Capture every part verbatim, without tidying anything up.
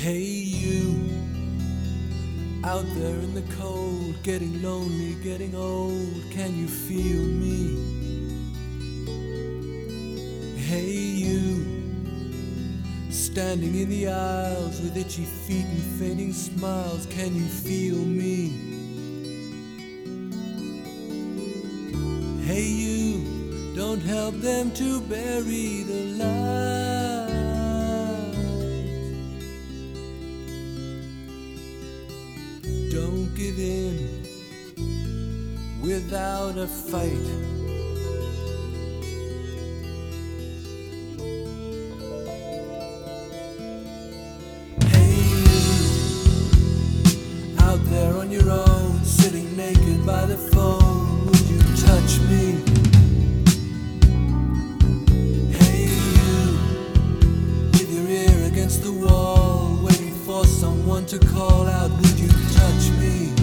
Hey you, out there in the cold, getting lonely, getting old, can you feel me? Hey you, standing in the aisles with itchy feet and fading smiles, can you feel me? Hey you, don't help them to bury the light. Don't give in without a fight. Hey you, out there on your own, sitting naked by the phone, would you touch me? Hey you, with your ear against the wall, waiting for someone to call out, would you touch me?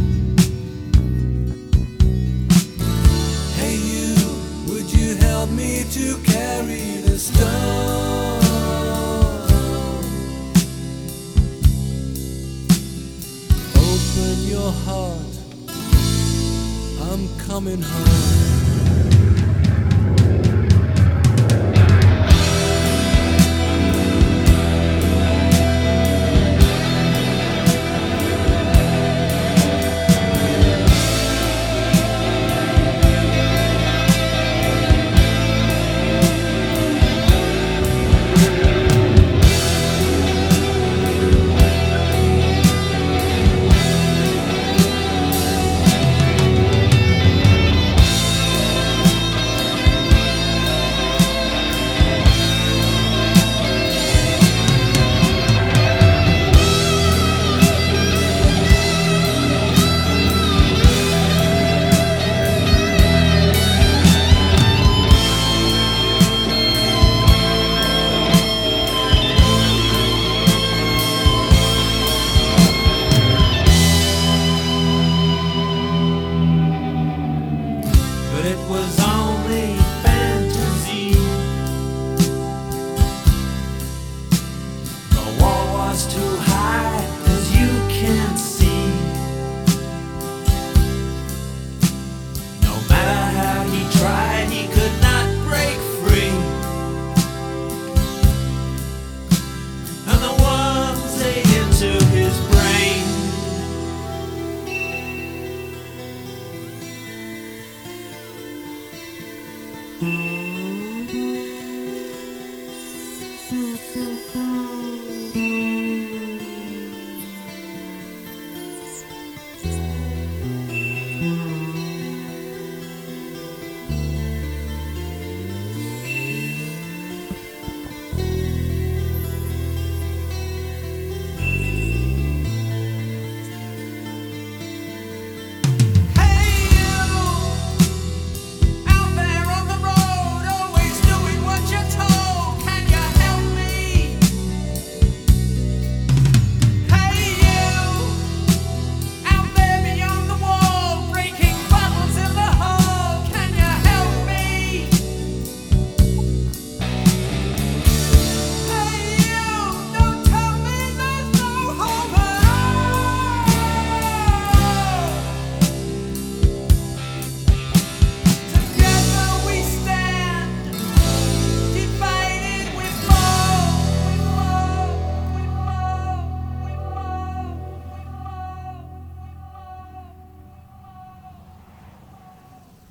Hey you, would you help me to carry the stone? Open your heart, I'm coming home.